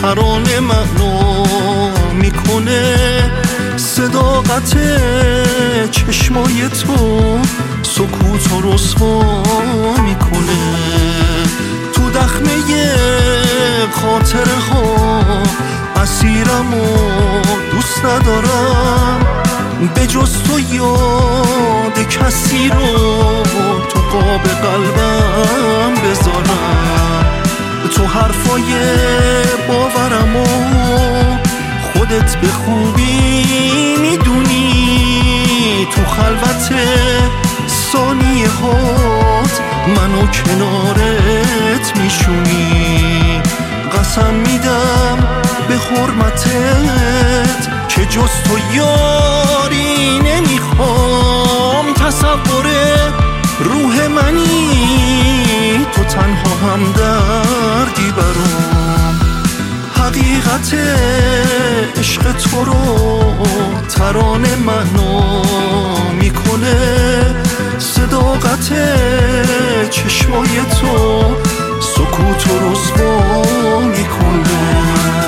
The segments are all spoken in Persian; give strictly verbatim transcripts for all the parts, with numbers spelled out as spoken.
ترانه معنا میکنه، صداقت چشمای تو سکوت و رسوا میکنه. تو دخمه خاطره ها اسیرم و دوست ندارم، به جز تو یاد کسی رو تو قاب قلبم بذارم. تو حرفای باورم و خودت به خوبی میدونی، تو خلوت ثانیه هات منو کنارت میشونی. قسم میدم به حرمتت که جز تو یاری نمیخوام. تصور روح منی تو، تنها هم دردی برام. حقیقت عشق تو رو ترانه معنا میکنه، صداقت چشمای تو سکوت و رسوا میکنه.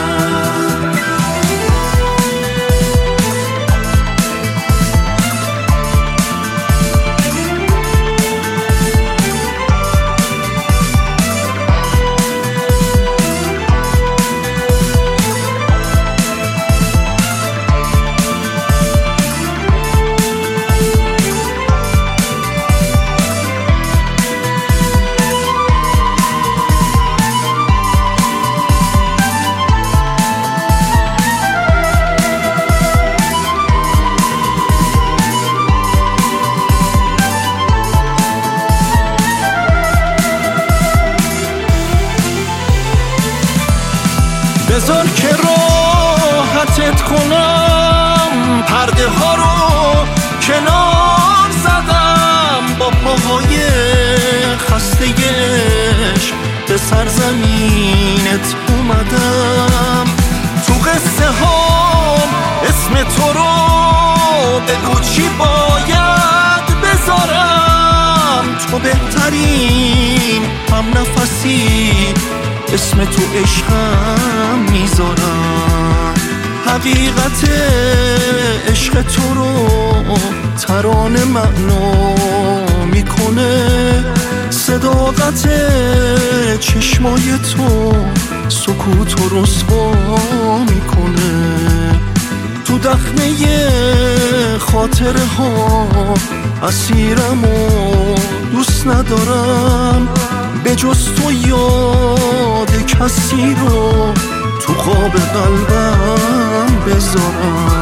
بذار که راحتت کنم، پرده ها رو کنار زدم، با پاهای خسته عشق به سرزمینت اومدم. تو قصه ها اسم تو رو بگو چی باید بذارم، تو بهترین هم نفسی اسم تو عشقم میذارم. حقیقت عشق تو رو ترانه معنا میکنه، صداقت چشمای تو سکوت و رسوا میکنه. تو دخمه خاطره ها اسیرم و دوست ندارم، به جز تو یاد کسی رو تو قاب قلبم بذارم.